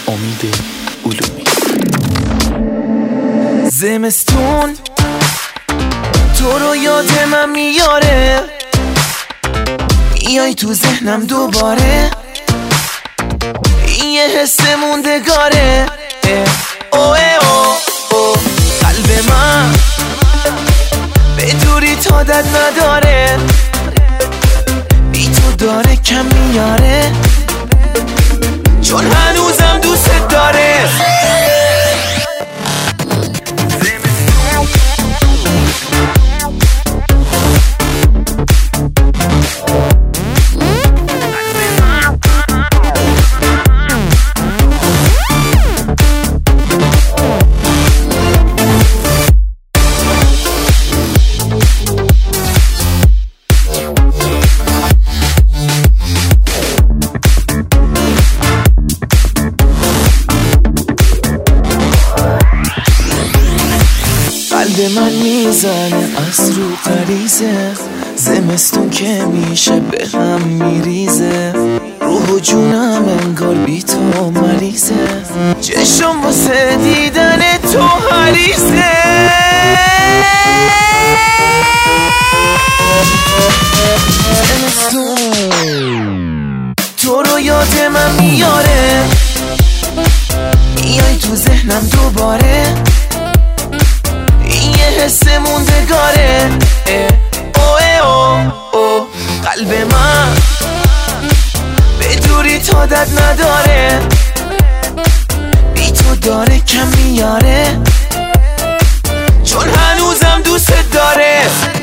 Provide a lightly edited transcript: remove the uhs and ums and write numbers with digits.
امید علومی. زمستون تو رو یاد من میاره، میای تو ذهنم دوباره، این یه حس موندگاره. اوه او قلب من به دوری عادت نداره، بی تو داره کم میاره، چون هنوزم دوست داره. قلب من میزنه از رو غریزه، زمستون که میشه به هم میریزه، روح و جونم انگار بی تو مریضه، چشم واسه دیدن تو حریصه. زمستون تو رو یاد من میاره، میای تو ذهنم دوباره، حس موندگاره. اوه قلب من به دوری عادت نداره، بی تو داره کم میاره، چون هنوزم دوست داره.